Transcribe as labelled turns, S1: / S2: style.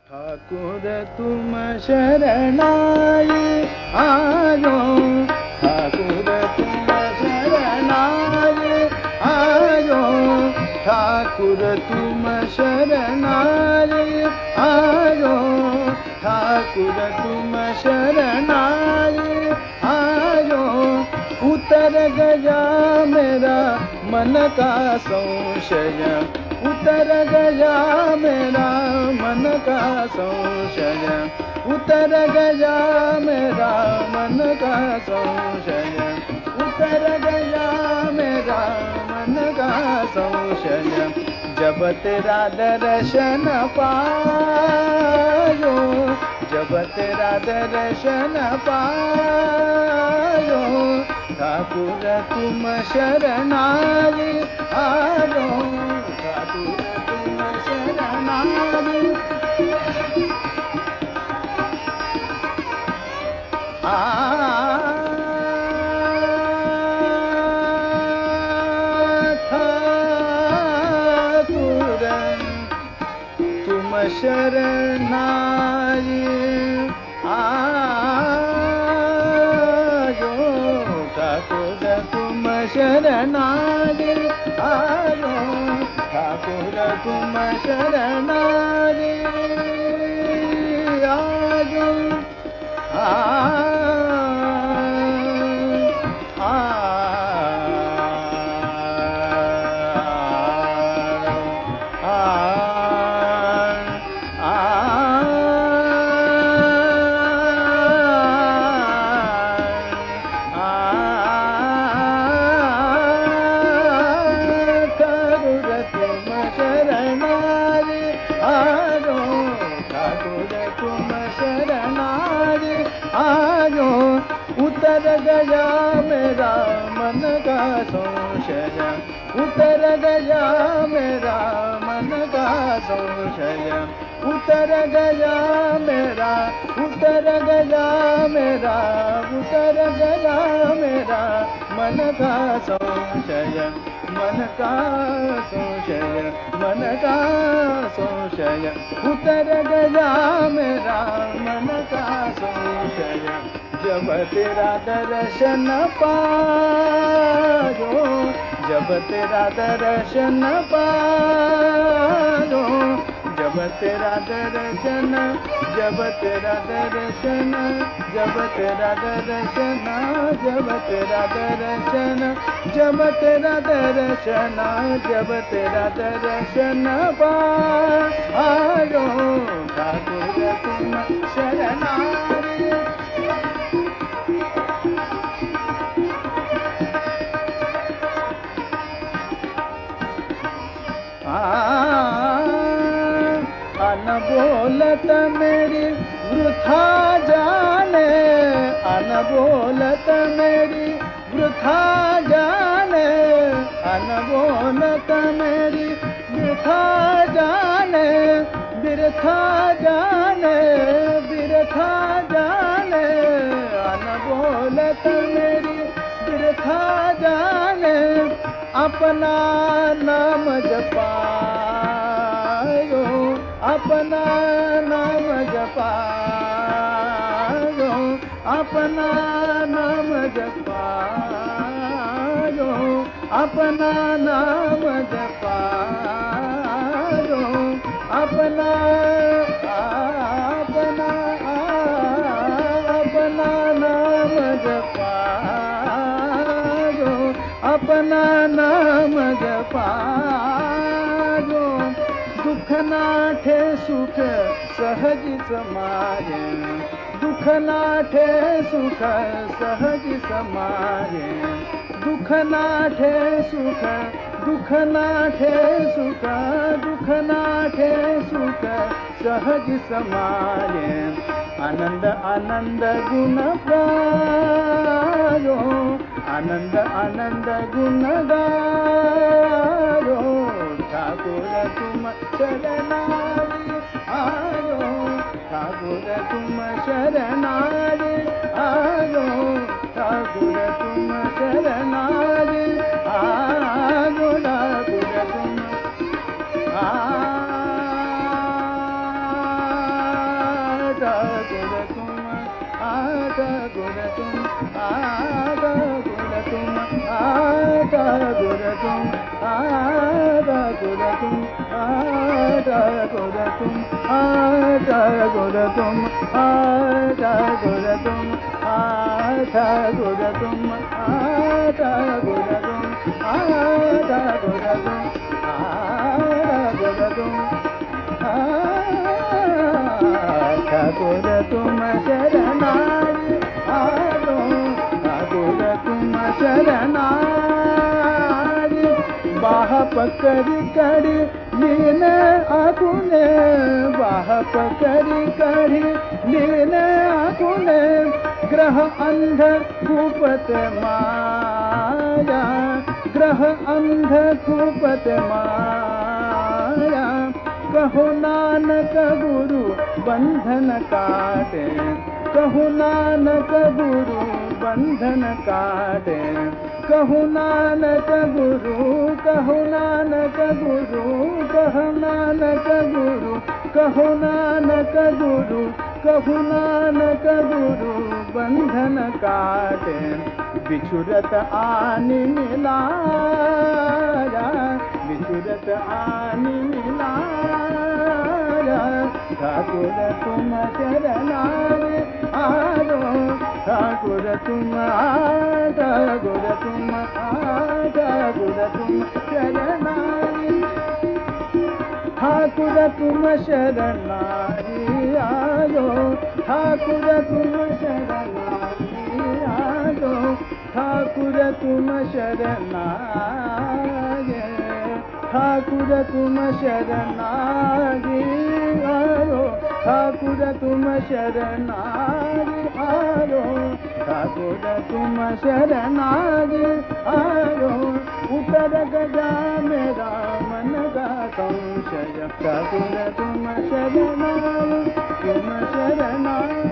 S1: ठाकुर तुम शरणाई आयो, ठाकुर तुम शरणाई आयो, ठाकुर तुम शरणाई आयो, ठाकुर तुम शरणाई आयो। उतर गया मेरा मन का संशय, उतर गया मेरा मन का संशय, उतर गया मेरा मन का संशय, उतर गया मेरा मन का संशय। जब तेरा दर्शन पायो, जब तेरा दर्शन पायो, ठाकुर तुम शरणाई आयो, ठाकुर तुम शरणाई ठाकुर तुम शरणाई आयो, ठाकुर तुम शरणाई आयो, ठाकुर तुम शरणाई आयो। उतर गया मेरा मन का संशय, उतर गया मेरा मन का संशय, उतर गया मेरा, उतर गया मेरा, उतर गया मेरा मन का संशय, मन का संशय, मन का संशय, उतर गया मेरा मन का संशय। जब तेरा दर्शन पायो, जब तेरा दर्शन पायो, जब तेरा दर्शन, जब तेरा दर्शन, जब तेरा दर्शन, जब तेरा दर्शन, जब तेरा दर्शन, जब तेरा दर्शन पायो, ठाकुर तुम शरणाई अनबोलत मेरी वृथा जाने, अनबोलत मेरी वृथा जाने, अनबोलत मेरी वृथा जाने, बिरथा जाने, बिरथा जाने, अनबोलत मेरी बिरथा जाने। अपना नाम जपायो, अपना नाम जपायो, अपना नाम जपायो, अपना नाम जपायो, अपना अपना अपना नाम जपायो, अपना नाम जपायो। दुख नाठे सुख सहज समाये, दुख नाठे सुख सहज समाये, दुख नाठे सुख, दुख नाठे सुख, दुख नाठे सुख सहज समाये। आनंद आनंद गुण गायो, आनंद आनंद गुण गायो, ठाकुर तुम शरणाई आयो, ठाकुर तुम शरणाई आयो, ठाकुर तुम शरणाई आयो, ठाकुर तुम ठाकुर तुम ठाकुर तुम ठाकुर तुम ठाकुर तुम ठाकुर तुम ठाकुर तुम ठाकुर तुम ठाकुर तुम ठाकुर तुम ठाकुर तुम ठाकुर तुम शरणाई आलो ठाकुर तुम शरणाई बाह पकड़ी कड़ी लीने आकुने बाह पकड़ी कड़ी लीने आकुने ग्रह अंध खूपत माया ग्रह अंध खूपत माया कहो नानक गुरु बंधन काटे कहु नानक गुरु बंधन काटे कहु नानक गुरु कहु नानक गुरु कहु नानक गुरु कहु नानक गुरु कहु नानक गुरु बंधन काटे बिछुरत आनि मिलाया बिछुरत आनि मिलाया ठाकुर तुम शरणाई आलो ठाकुर तुम ठाकुर तुम ठाकुर तुम शरणाई ठाकुर तुम शरणाई आलो ठाकुर तुम शरणाई आलो ठाकुर तुम शरणाई ठाकुर तुम शरणाई आलो ठाकुर तुम शरणाई आलो ठाकुर तुम शरणाई आलो उतर गजा मेरा मन का संशय ठाकुर तुम शरणाई